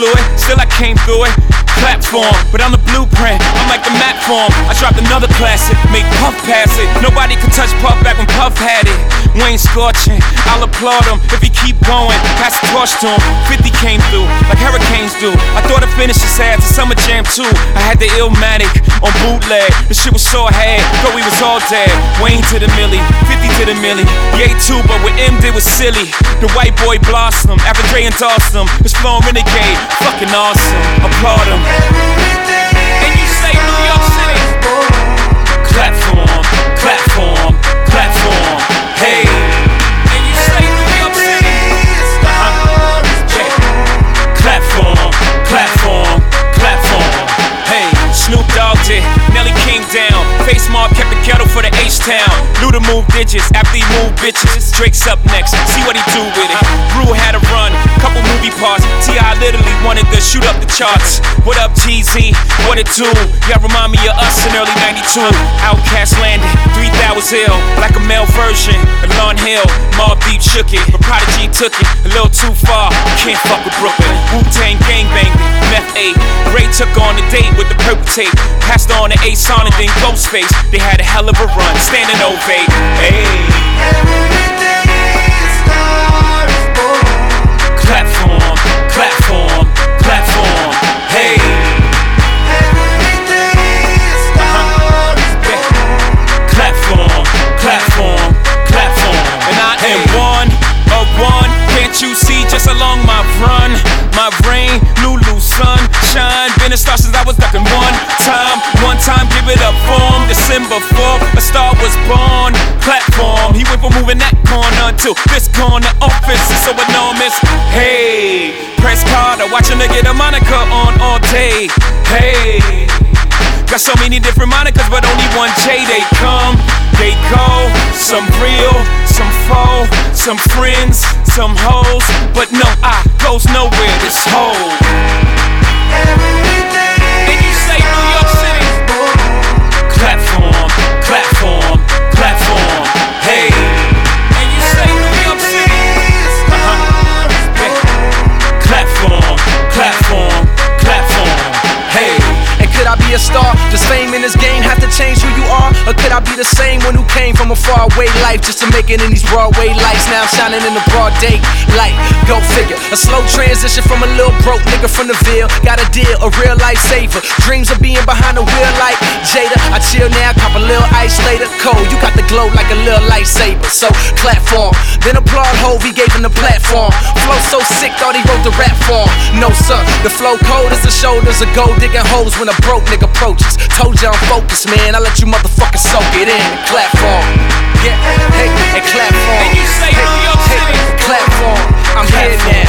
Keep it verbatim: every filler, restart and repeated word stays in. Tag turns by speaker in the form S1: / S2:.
S1: fluid, still I came through it. Platform, but I'm the blueprint, I'm like the map form. I dropped another classic, made Puff pass it. Nobody could touch Puff back when Puff had it. Wayne scorching, I'll applaud him if he keep going. Pass the torch to him, fifty came through, like hurricanes do. I thought I finished his ass to Summer Jam too. I had the Illmatic on bootleg, the shit was so hard, thought we was all dead. Wayne to the milli, fifty to the milli. Ye too, but what M did was silly. The white boy blossom, after Dre endorsed him. His flow renegade, fucking awesome, applaud him. And you say New York City, clap for him, clap for him, clap for him. Hey, and you say New York City, uh-huh. Yeah. Clap for him, clap for him, clap for him. Hey, Snoop Dogg did, Nelly came down. Face Mob kept the kettle for the H-Town. Luda moved digits after he moved bitches. Drake's up next, see what he do with it. Brew had a run, couple movie parts. T I literally wanted to shoot up the charts. What up, T Z? What it do? Y'all remind me of us in early ninety-two. Outkast landed, three thousand ill, like a male version of Lauryn Hill. Mobb Deep shook it, but Prodigy took it a little too far. Can't fuck with Brooklyn. Wu-Tang gangbanged it, Meth eight. Ray took on the date with the purple tape. Passed on to Ace on and then Ghostface. They had a hell of a run, standing ovate. Hey. Every day a star is born. Clap for him, clap for him, clap for him. Hey. Every day a star is born. Clap for him, clap for him, clap for him. And I am one of one. Can't you see just along my run? My rain, Lulu, sunshine. Been a star since I was ducking one time. One time, give it up for him. December fourth, a star was born. Platform, he went from moving that corner to this corner. Office is so enormous. Hey, press Carter, watching her get a moniker on all day. Hey, got so many different monikers, but only one J. They come, they go. Some real, some faux, some friends, some hoes. But no, I goes nowhere, this whole. Every day. And you say New York City, clap for him, clap for him, clap for him. Hey. And you say New York City, uh-huh. Hey. Clap for him, clap for him, clap for him. Hey.
S2: And could I be a star? Does fame in this game have to change who you are? Or could I be the same one who came from a faraway life just to make it in these Broadway lights? Now I'm shining in the broad day light. Go figure. A slow transition from a little broke nigga from the Ville. Got a deal, a real life saver. Dreams of being behind the wheel like Jada. I chill now, cop a little ice later. Cold, you got the glow like a little lightsaber. So clap for him. Then applaud Hov, he gave him the platform. Flow so sick, thought he wrote the rap for him. No sir, the flow cold as the shoulders of gold digging holes when a broke nigga approaches. Told you I'm focused, man. I let you motherfuckers soak it in and clap for him. Yeah, hey, and clap for him.
S1: And you say
S2: hey,
S1: New York
S2: hey,
S1: City,
S2: clap for him. I'm
S1: clap
S2: here
S1: for
S2: now.